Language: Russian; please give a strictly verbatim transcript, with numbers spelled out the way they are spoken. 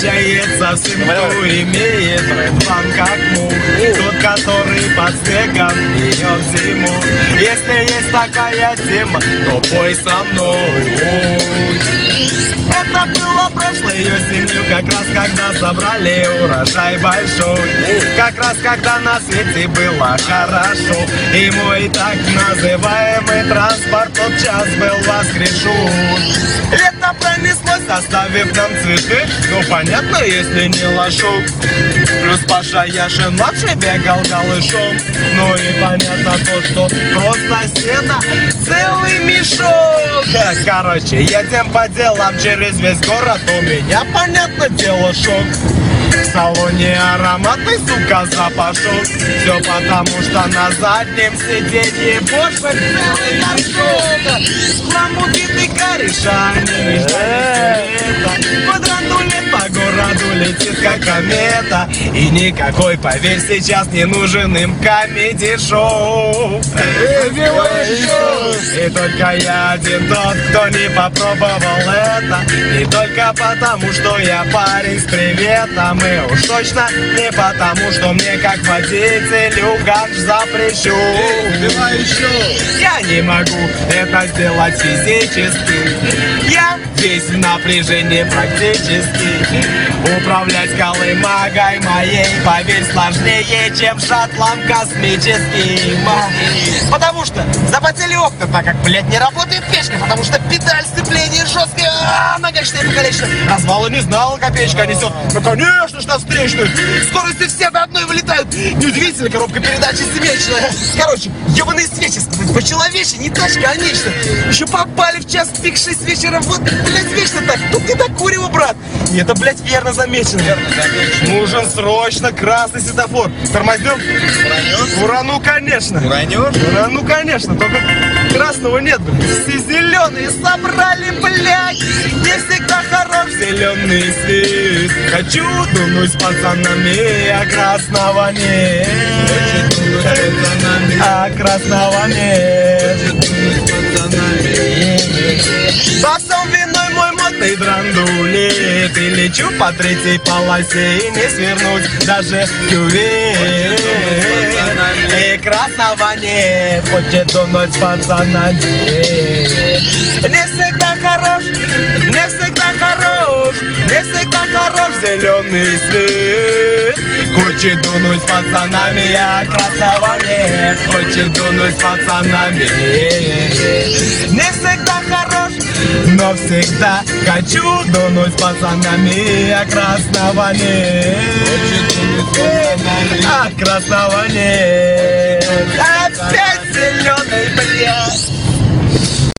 встречается всем, кто имеет план как мух. Тот, который под снегом ее в зиму. Если есть такая тема, то пой со мной. Это было прошлой осенью, как раз когда собрали урожай большой. Как раз когда на свете было хорошо. И мой так называемый транспорт тот час был воскрешен. Лето пронеслось, оставив нам цветы. Ну понятно, если не лошок. Плюс Паша Яшин младший бегал голышом. Ну и понятно то, что просто сено целый мешок. Да, короче, едем по делам через весь город. У меня, понятно дело, шок. В салоне ароматный, сука, запашок. Все потому, что на заднем сиденье больше целый горшок. Хламудитый кореша, они не ждали света. Квадрантулет по городу летит, как комета. И никакой, поверь, сейчас не нужен им комедий-шоу. И только я один тот, кто не попробовал это. Не только потому, что я парень с приветом. И уж точно не потому, что мне как водителю ганж запрещу. Я не могу это сделать физически. Я весь в напряжении практически. Управлять колымагой моей, поверь, сложнее, чем шаттлом космическим. Потому что запотели окна, так как, блядь, не работает печка. Потому что педаль сцепления жесткая, а нагачная покалечена. Развала не знала, копеечка несет. Ну конечно ж на встречную. Скорости все до одной вылетают. Неудивительно, коробка передачи семечная. Короче, ебаные свечи, по-человече, не тачка, а нечто. Еще попали в час пик шесть вечера. Вот, блядь, вечно так. Тут не докуривал, брат. И это, блядь, верно замечено. Верно замечено. Нужен срочно красный светофор. Тормознем? Уранешь? Урану, конечно. Уранешь? Урану, конечно. Только красного нет, блядь. Все зеленые собрали, блядь. Не всегда хорош зеленый свет. Хочу дунуть с пацанами, а красного нет. Хочу дунуть с пацанами, а красного нет. Хочу дунуть с пацанами. Басом виной мой модный драндулет. И лечу по третьей полосе и не свернуть даже кювет. И красного нет. Хочет дунуть с пацанами. Не всегда хорош, не всегда хорош, не всегда хорош зеленый свет. Хочет дунуть с пацанами, а красного нет. Хочет дунуть с пацанами. Не всегда хорош, но всегда хочу дунуть с пацанами, а красного нет. Хочет дунуть с пацанами, а красного нет.